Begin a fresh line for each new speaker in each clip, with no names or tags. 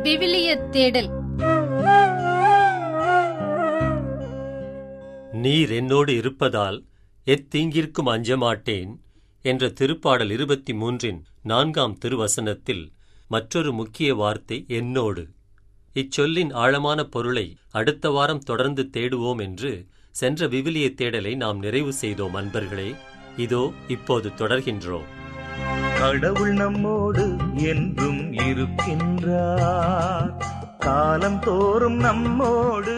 விவிலிய தேடல்.
நீர் என்னோடு இருப்பதால் எத்தீங்கிற்கும் அஞ்ச மாட்டேன் என்ற திருப்பாடல் 23 திருவசனத்தில் மற்றொரு முக்கிய வார்த்தை என்னோடு. இச்சொல்லின் ஆழமான பொருளை அடுத்த வாரம் தொடர்ந்து தேடுவோம் என்று சென்ற விவிலிய தேடலை நாம் நிறைவு செய்தோம். அன்பர்களே, இதோ இப்போது தொடர்கின்றோம்.
கடவுள் நம்மோடு என்றும் இருக்கின்றார், காலம் தோறும் நம்மோடு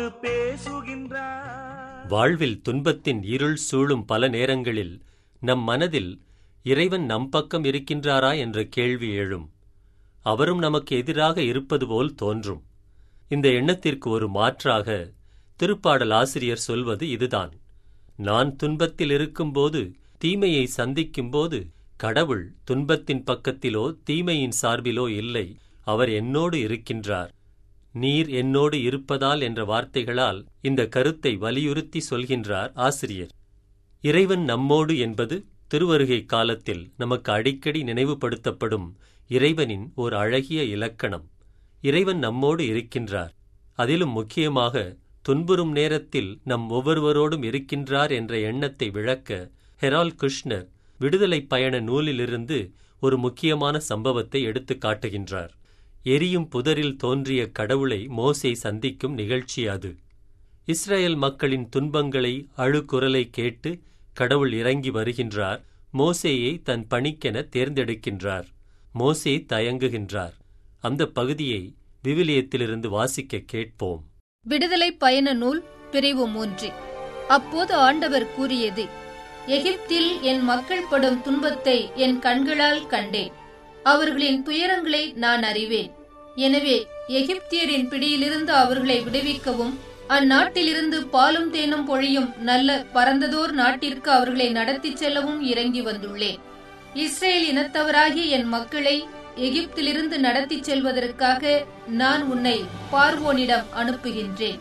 பேசுகின்றார்.
வாழ்வில் துன்பத்தின் இருள் சூழும் பல நேரங்களில் நம் மனதில் இறைவன் நம் பக்கம் இருக்கின்றாரா என்ற கேள்வி எழும். அவரும் நமக்கு எதிராக இருப்பது போல் தோன்றும். இந்த எண்ணத்திற்கு ஒரு மாற்றாக திருப்பாடல் ஆசிரியர் சொல்வது இதுதான்: நான் துன்பத்தில் இருக்கும்போது, தீமையை சந்திக்கும்போது, கடவுள் துன்பத்தின் பக்கத்திலோ தீமையின் சார்பிலோ இல்லை, அவர் என்னோடு இருக்கின்றார். நீர் என்னோடு இருப்பதால் என்ற வார்த்தைகளால் இந்த கருத்தை வலியுறுத்தி சொல்கின்றார் ஆசிரியர். இறைவன் நம்மோடு என்பது திருவருகை காலத்தில் நமக்கு அடிக்கடி நினைவுபடுத்தப்படும் இறைவனின் ஒரு அழகிய இலக்கணம். இறைவன் நம்மோடு இருக்கின்றார், அதிலும் முக்கியமாக துன்புறும் நேரத்தில் நம் ஒவ்வொருவரோடும் இருக்கின்றார் என்ற எண்ணத்தை விளக்க ஹெரால்ட் குஷ்னர் விடுதலை பயண நூலிலிருந்து ஒரு முக்கியமான சம்பவத்தை எடுத்து காட்டுகின்றார். எரியும் புதரில் தோன்றிய கடவுளை மோசே சந்திக்கும் நிகழ்ச்சி அது. இஸ்ரேல் மக்களின் துன்பங்களை அழுகுரலை கேட்டு கடவுள் இறங்கி வருகின்றார். மோசேயை தன் பணிக்கென தேர்ந்தெடுக்கின்றார். மோசே தயங்குகின்றார். அந்த பகுதியை விவிலியத்திலிருந்து வாசிக்க கேட்போம்.
விடுதலை பயண நூல் பிரிவு 3. அப்போது ஆண்டவர் கூறியது: எகிப்தில் என் மக்கள் படும் துன்பத்தை என் கண்களால் கண்டேன். அவர்களின் துயரங்களை நான் அறிவேன். எனவே எகிப்தியரின் பிடியிலிருந்து அவர்களை விடுவிக்கவும், அந்நாட்டிலிருந்து பாலும் தேனும் பொழியும் நல்ல பரந்ததோர் நாட்டிற்கு அவர்களை நடத்திச் செல்லவும் இறங்கி வந்துள்ளேன். இஸ்ரேல் இனத்தவராகிய என் மக்களை எகிப்திலிருந்து நடத்திச் செல்வதற்காக நான் உன்னை பார்வோனிடம் அனுப்புகின்றேன்.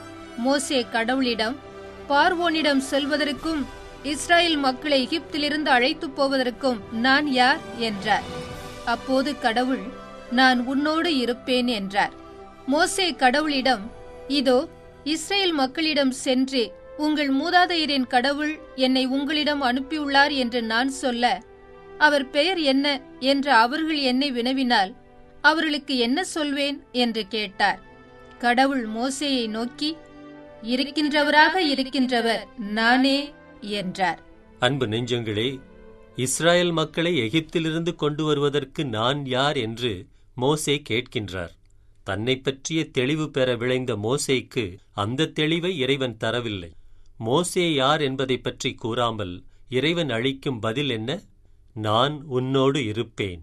மோசே கடவுளிடம், பார்வோனிடம் செல்வதற்கும் இஸ்ரேல் மக்களை எகிப்திலிருந்து அழைத்து போவதற்கும் நான் யார் என்றார். அப்போது கடவுள், நான் உன்னோடு இருப்பேன் என்றார். மோசே கடவுளிடம், இதோ இஸ்ரேல் மக்களிடம் சென்று உங்கள் மூதாதையரின் கடவுள் என்னை உங்களிடம் அனுப்பியுள்ளார் என்று நான் சொல்ல, அவர் பெயர் என்ன என்று அவர்கள் என்னை வினவினால் அவர்களுக்கு என்ன சொல்வேன் என்று கேட்டார். கடவுள் மோசேயை நோக்கி, இருக்கின்றவராக இருக்கின்றவர் நானே என்றார்.
அன்பு நெஞ்சங்களே, இஸ்ரேல் மக்களை எகிப்திலிருந்து கொண்டு வருவதற்கு நான் யார் என்று மோசே கேட்கின்றார். தன்னை பற்றிய தெளிவு பெற விளைந்த மோசேக்கு அந்த தெளிவை இறைவன் தரவில்லை. மோசே யார் என்பதை பற்றி கூறாமல் இறைவன் அளிக்கும் பதில் என்ன? நான் உன்னோடு இருப்பேன்.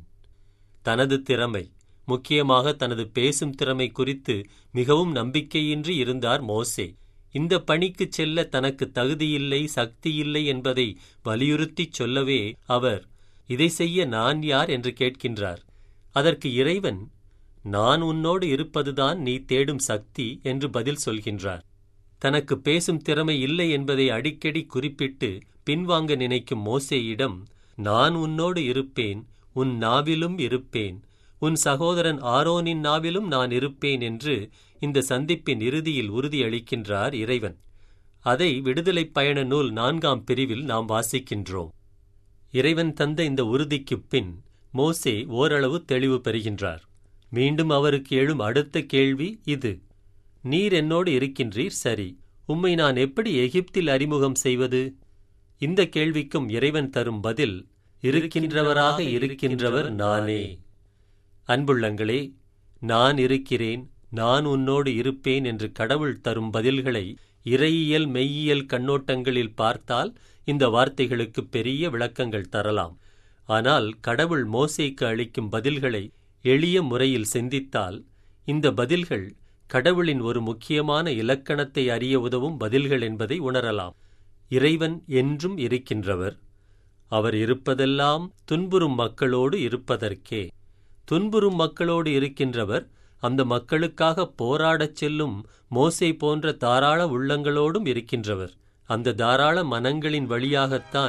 தனது திறமை, முக்கியமாக தனது பேசும் திறமை குறித்து மிகவும் நம்பிக்கையின்றி இருந்தார் மோசே. இந்த பணிக்கு செல்ல தனக்கு தகுதியில்லை, சக்தியில்லை என்பதை வலியுறுத்திச் சொல்லவே அவர், இதை செய்ய நான் யார் என்று கேட்கின்றார். அதற்கு இறைவன், நான் உன்னோடு இருப்பதுதான் நீ தேடும் சக்தி என்று பதில் சொல்கின்றார். தனக்கு பேசும் திறமை இல்லை என்பதை அடிக்கடி குறிப்பிட்டு பின்வாங்க நினைக்கும் மோசேயிடம், நான் உன்னோடு இருப்பேன், உன் நாவிலும் இருப்பேன், உன் சகோதரன் ஆரோனின் நாவிலும் நான் இருப்பேன் என்று இந்த சந்திப்பின் இறுதியில் உறுதியளிக்கின்றார் இறைவன். அதை விடுதலை பயண நூல் 4 பிரிவில் நாம் வாசிக்கின்றோம். இறைவன் தந்த இந்த உறுதிக்குப் பின் மோசே ஓரளவு தெளிவு பெறுகின்றார். மீண்டும் அவருக்கு எழும் அடுத்த கேள்வி இது: நீர் என்னோடு இருக்கின்றீர், சரி, உம்மை நான் எப்படி எகிப்தில் அறிமுகம் செய்வது? இந்த கேள்விக்கும் இறைவன் தரும் பதில், இருக்கின்றவராக இருக்கின்றவர் நானே. அன்புள்ளங்களே, நான் இருக்கிறேன், நான் உன்னோடு இருப்பேன் என்று கடவுள் தரும் பதில்களை இறையியல் மெய்யியல் கண்ணோட்டங்களில் பார்த்தால் இந்த வார்த்தைகளுக்கு பெரிய விளக்கங்கள் தரலாம். ஆனால் கடவுள் மோசேக்கு அளிக்கும் பதில்களை எளிய முறையில் சிந்தித்தால் இந்த பதில்கள் கடவுளின் ஒரு முக்கியமான இலக்கணத்தை அறிய உதவும் பதில்கள் என்பதை உணரலாம். இறைவன் என்றும் இருக்கின்றவர். அவர் இருப்பதெல்லாம் துன்புறும் மக்களோடு இருப்பதற்கே. துன்புறும் மக்களோடு இருக்கின்றவர் அந்த மக்களுக்காக போராடச் செல்லும் மோசே போன்ற தாராள உள்ளங்களோடும் இருக்கின்றவர். அந்த தாராள மனங்களின் வழியாகத்தான்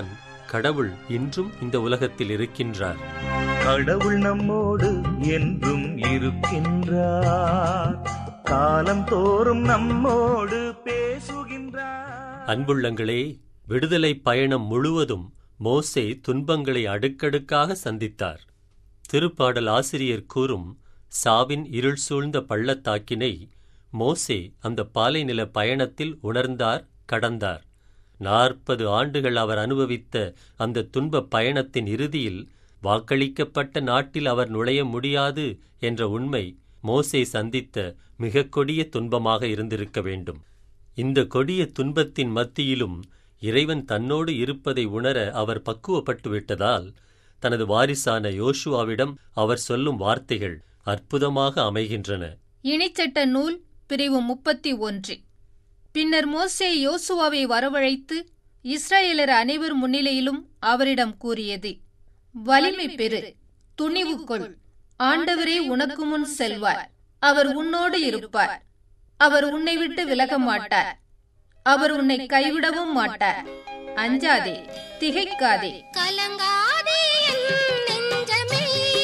கடவுள் இன்றும் இந்த உலகத்தில் இருக்கின்றார்.
கடவுள் நம்மோடு என்றும் இருக்கின்றார். காலம் தோறும் நம்மோடு பேசுகின்றார்.
அன்புள்ளங்களே, விடுதலை பயணம் முழுவதும் மோசே துன்பங்களை அடுக்கடுக்காக சந்தித்தார். திருப்பாடல் ஆசிரியர் கூறும் சாவின் இருள் சூழ்ந்த பள்ளத்தாக்கினை மோசே அந்த பாலைநில பயணத்தில் உணர்ந்தார், கடந்தார். 40 ஆண்டுகள் அவர் அனுபவித்த அந்த துன்ப பயணத்தின் இறுதியில் வாக்களிக்கப்பட்ட நாட்டில் அவர் நுழைய முடியாது என்ற உண்மை மோசே சந்தித்த மிக கொடிய துன்பமாக இருந்திருக்க வேண்டும். இந்த கொடிய துன்பத்தின் மத்தியிலும் இறைவன் தன்னோடு இருப்பதை உணர அவர் பக்குவப்பட்டு விட்டதால் தனது வாரிசான யோசுவாவிடம் அவர் சொல்லும் வார்த்தைகள் அற்புதமாக அமைகின்றன.
இணைச்சட்ட நூல் பிரிவு 31. பின்னர் மோசே யோசுவாவை வரவழைத்து இஸ்ரவேலர் அனைவர் முன்னிலையிலும் அவரிடம் கூறியது: வலிமை பெறு, துணிவு கொள். ஆண்டவரே உனக்கு முன் செல்வார். அவர் உன்னோடு இருப்பார். அவர் உன்னை விட்டு விலக மாட்டார். அவர் உன்னை கைவிடவும் மாட்டார். அஞ்சாதே, திகைக்காதே,
கலங்காதே என் நெஞ்சமே,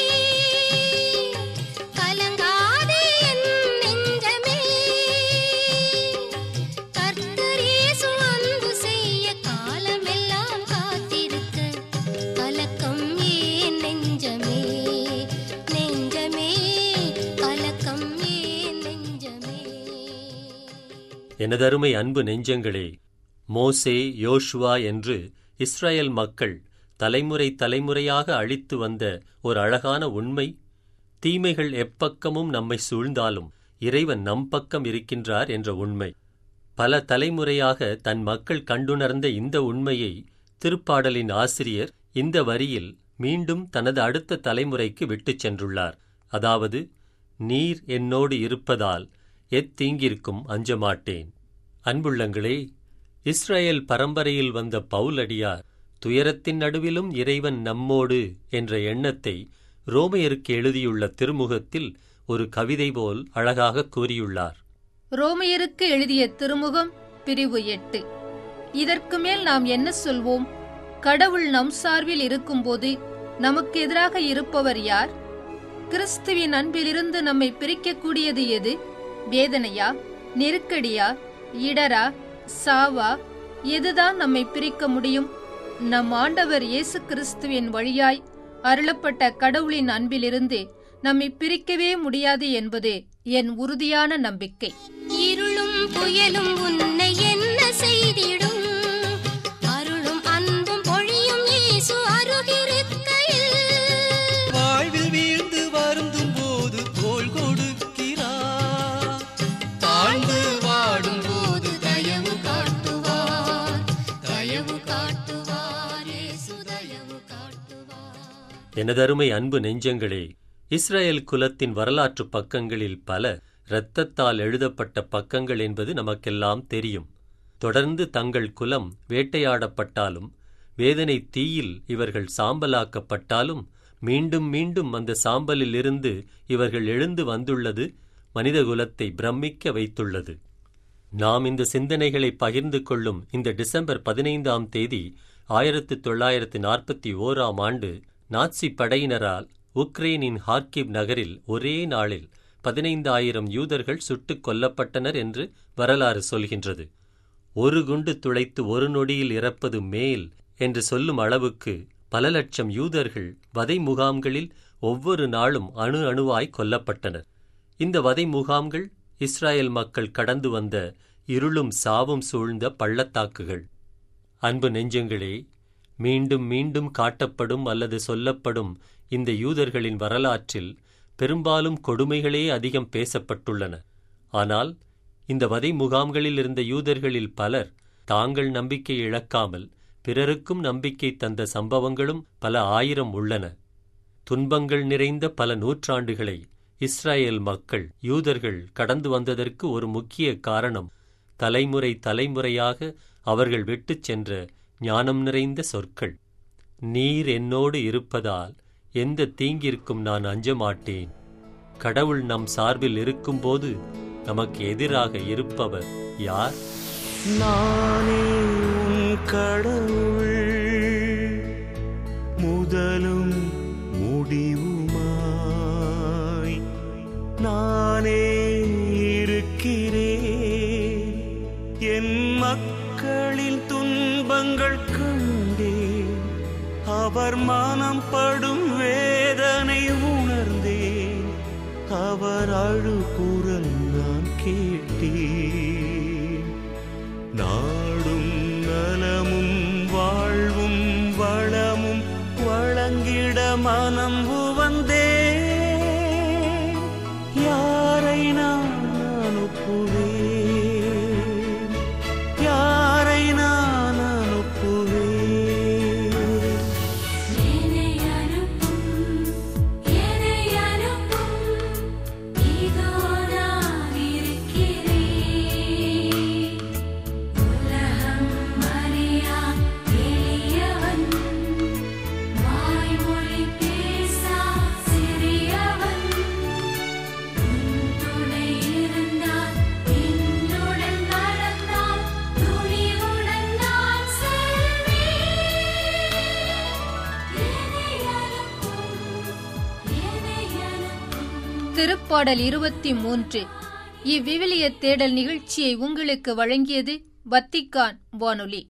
கலங்காதே என் நெஞ்சமே. கர்த்தர் இயேசு அன்பு செய்ய காலமெல்லாம் காத்திருக்க கலக்கம் ஏன் நெஞ்சமே, நெஞ்சமே, கலக்கம் ஏன் நெஞ்சமே.
எனதருமை அன்பு நெஞ்சங்களே, மோசே, யோசுவா என்று இஸ்ரவேல் மக்கள் தலைமுறை தலைமுறையாக அழித்து வந்த ஒரு அழகான உண்மை, தீமைகள் எப்பக்கமும் நம்மை சூழ்ந்தாலும் இறைவன் நம் பக்கம் இருக்கின்றார் என்ற உண்மை. பல தலைமுறையாக தன் மக்கள் கண்டுணர்ந்த இந்த உண்மையை திருப்பாடலின் ஆசிரியர் இந்த வரியில் மீண்டும் தனது அடுத்த தலைமுறைக்கு விட்டுச் சென்றுள்ளார். அதாவது, நீர் என்னோடு இருப்பதால் எத்தீங்கிற்கும் அஞ்சமாட்டேன். அன்புள்ளங்களே, இஸ்ரவேல் பரம்பரையில் வந்த பவுலடியார் துயரத்தின் நடுவிலும் இறைவன் நம்மோடு என்ற எண்ணத்தை ரோமையருக்கு எழுதியுள்ள திருமுகத்தில் ஒரு கவிதை போல் அழகாக கூறியுள்ளார்.
ரோமையருக்கு எழுதிய திருமுகம் பிரிவு 8. இதற்கு மேல் நாம் என்ன சொல்வோம்? கடவுள் நம் சார்பில் இருக்கும்போது நமக்கு எதிராக இருப்பவர் யார்? கிறிஸ்துவின் அன்பிலிருந்து நம்மை பிரிக்கக்கூடியது எது? வேதனையா, நெருக்கடியா, இடரா, சாவா? எதுதான் நம்மை பிரிக்க முடியும்? நம் ஆண்டவர் இயேசு கிறிஸ்துவின் வழியாய் அருளப்பட்ட கடவுளின் அன்பிலிருந்து நம்மை பிரிக்கவே முடியாது என்பது என் உறுதியான நம்பிக்கை.
இருளும் புயலும் உன்னை என்ன செய்திடும்? அருளும் அன்பும் பொழியும் இயேசு அருகிருக்கையில்.
வாழ்வில் வீழ்ந்து வருந்தும் போது தோள் கொடுக்கிறார், தாழ்ந்து வாடும் போது தயவு காட்டுவார், தயவு காட்டுவார், இயேசு தயவு காட்டுவார்.
எனதருமை அன்பு நெஞ்சங்களே, இஸ்ரவேல் குலத்தின் வரலாற்று பக்கங்களில் பல இரத்தத்தால் எழுதப்பட்ட பக்கங்கள் என்பது நமக்கெல்லாம் தெரியும். தொடர்ந்து தங்கள் குலம் வேட்டையாடப்பட்டாலும், வேதனை தீயில் இவர்கள் சாம்பலாக்கப்பட்டாலும், மீண்டும் மீண்டும் அந்த சாம்பலில் இருந்து இவர்கள் எழுந்து வந்துள்ளது மனிதகுலத்தை பிரமிக்க வைத்துள்ளது. நாம் இந்த சிந்தனைகளை பகிர்ந்து கொள்ளும் இந்த டிசம்பர் 15ஆம் தேதி 1941ஆம் ஆண்டு நாட்சி படையினரால் உக்ரைனின் ஹார்கிவ் நகரில் ஒரே நாளில் 15,000 யூதர்கள் சுட்டுக் கொல்லப்பட்டனர் என்று வரலாறு சொல்கின்றது. ஒரு குண்டு துளைத்து ஒரு நொடியில் இறப்பது மேல் என்று சொல்லும் அளவுக்கு பல லட்சம் யூதர்கள் வதை முகாம்களில் ஒவ்வொரு நாளும் அணு அணுவாய் கொல்லப்பட்டனர். இந்த வதை முகாம்கள் இஸ்ரவேல் மக்கள் கடந்து வந்த இருளும் சாவும் சூழ்ந்த பள்ளத்தாக்குகள். அன்பு நெஞ்சங்களே, மீண்டும் மீண்டும் காட்டப்படும் அல்லது சொல்லப்படும் இந்த யூதர்களின் வரலாற்றில் பெரும்பாலும் கொடுமைகளே அதிகம் பேசப்பட்டுள்ளன. ஆனால் இந்த வதை முகாம்களில் இருந்த யூதர்களில் பலர் தாங்கள் நம்பிக்கை இழக்காமல் பிறருக்கும் நம்பிக்கை தந்த சம்பவங்களும் பல ஆயிரம் உள்ளன. துன்பங்கள் நிறைந்த பல நூற்றாண்டுகளை இஸ்ரவேல் மக்கள், யூதர்கள் கடந்து வந்ததற்கு ஒரு முக்கிய காரணம் தலைமுறை தலைமுறையாக அவர்கள் விட்டுச் சென்ற ஞானம் நிறைந்த சொற்கள். நீர் என்னோடு இருப்பதால் எந்த தீங்கிற்கும் நான் அஞ்சமாட்டேன். கடவுள் நம் சார்பில் இருக்கும்போது நமக்கு எதிராக இருப்பவர் யார்?
நானே உன் கடவுள், முதலும் முடிவுமாய் நானே இருக்கிறேன். என் மக்களின் துன்பங்கள் கண்டேன், அவர் மனம் படும் வேதனை உணர்ந்தேன், அவர் அழுகுரல் நான் கேட்டேன். நாடும் நலமும் வாழ்வும் வளமும் வழங்கிட மனம் உவந்தேன். யாரை நான் அனுப்புவேன், யாரை நான் அனுப்புவேன்.
என்னை அனுப்பும், என்னை அனுப்பும், இதோ நான் இருக்கிறேன். உலகம் அறியா எளியவன், வாய்மொழி பேசா சிறியவன். உன் துணை இருந்தால், என்னுடன் நடந்தால், துணிவுடன் நான் செல்வேன். என்னை அனுப்பும், என்னை அனுப்பும்.
திருப்பாடல் 23. இவ்விவிலிய தேடல் நிகழ்ச்சியை உங்களுக்கு வழங்கியது வத்திக்கான் வானொலி.